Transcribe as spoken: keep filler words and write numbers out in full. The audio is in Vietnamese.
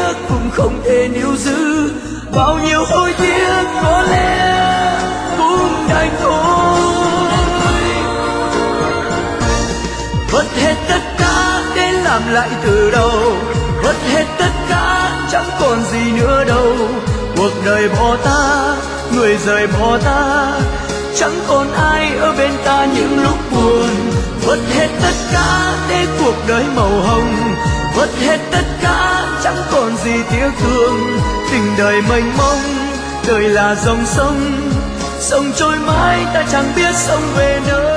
tiếc cũng không thể níu giữ, bao nhiêu hối tiếc có lẽ cũng đành thôi. Vất hết tất cả để làm lại từ đầu, vất hết tất cả chẳng còn gì nữa đâu. Cuộc đời bỏ ta, người rời bỏ ta, chẳng còn ai ở bên ta những lúc buồn. Vất hết tất cả để cuộc đời màu hồng, vất hết tất cả chẳng còn gì tiếc thương. Tình đời mênh mông, đời là dòng sông, sông trôi mãi ta chẳng biết sông về nơi.